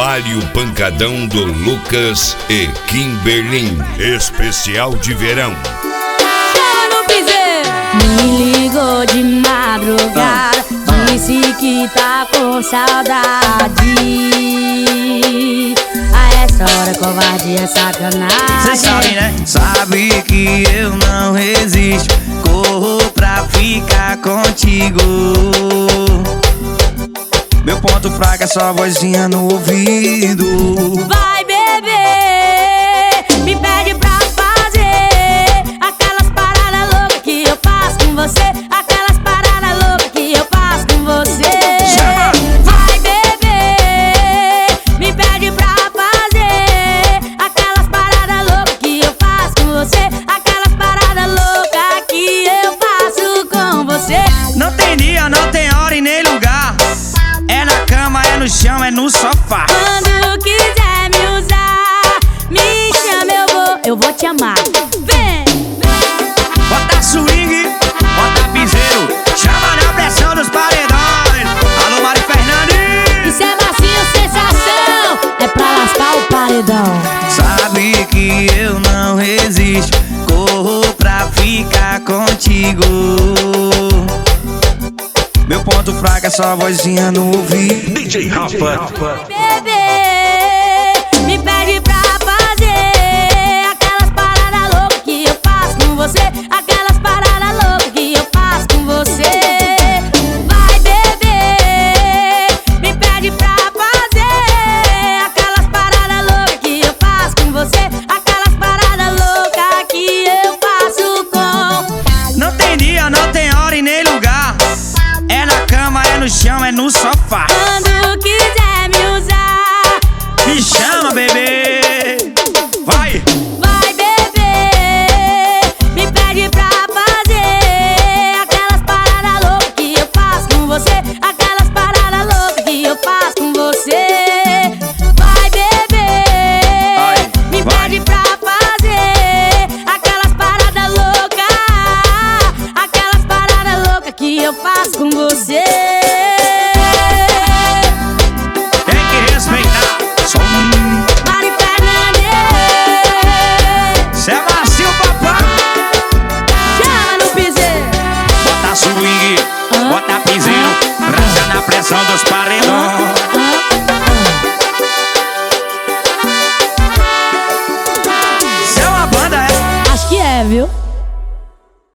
Vale o pancadão do Lucas e Kimberlin. Especial de verão. Me ligou de madrugada, disse que tá com saudade. A essa hora covardia é sacanagem. Cê sabe, né? Sabe que eu não resisto, corro pra ficar contigo. Meu ponto fraco é só a vozinha no ouvido. Vai beber, me pede pra fazer aquelas paradas loucas que eu faço com você. Aquelas paradas loucas que eu faço com você. Vai beber, me pede pra fazer aquelas paradas loucas que eu faço com você. Aquelas paradas loucas que eu faço com você. Não tem dia, não tem hora e nem lugar. É na cama, é no chão, é no sofá. Quando quiser me usar, me chama, eu vou te amar. Vem! Bota swing, bota piseiro, chama na pressão dos paredões. Alô, Mari Fernandes. Isso é massinho, sensação, é pra lascar o paredão. Sabe que eu não resisto, corro pra ficar contigo. Meu ponto fraco é só a vozinha no ouvido. DJ Rafa. Bebê, me pede pra fazer aquelas paradas loucas que eu faço com você. Aquelas paradas loucas que eu faço com você. Vai beber, me pede pra fazer aquelas paradas loucas que eu faço com você. Aquelas paradas loucas que eu faço com. Não tem dia, não tem hora e nem lugar. É na cama, é no chão, é no sofá. Quando quiser me usar, me chama, bebê.